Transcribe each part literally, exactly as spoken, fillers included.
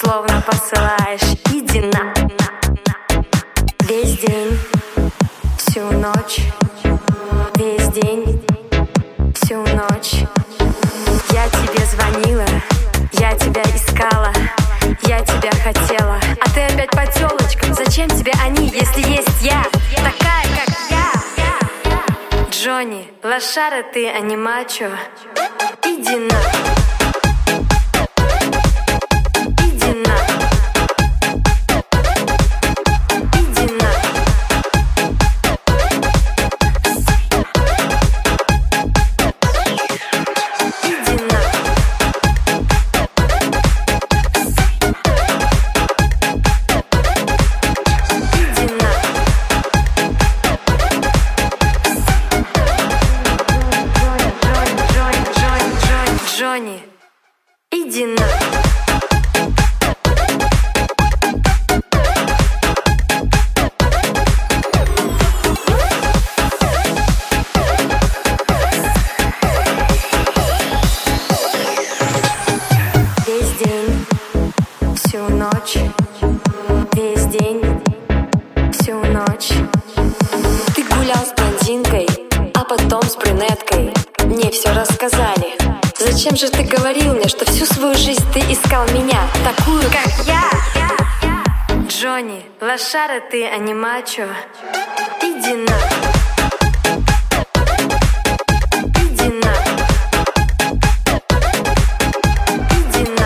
словно посылаешь. Иди на. Весь день, всю ночь, весь день, всю ночь. Я тебе звонила, я тебя искала, я тебя хотела. А ты опять по тёлочкам. Зачем тебе они, если есть я, такая, как я? Джонни, лошара ты, а не мачо. Иди на. Джонни, иди на. Весь день, всю ночь, весь день, всю ночь. Ты гулял с блондинкой, а потом с брюнеткой. Мне все рассказали. Зачем же ты говорил мне, что всю свою жизнь ты искал меня, такую, как я? Джонни, лошара ты, а не мачо. Иди на. Иди на. Иди на.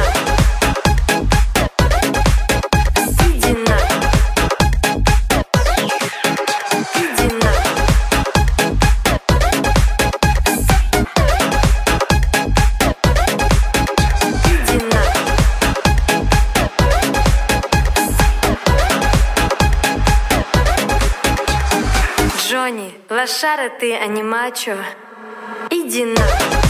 Иди на. Иди на. Джонни, лошара ты, а не мачо. Иди на.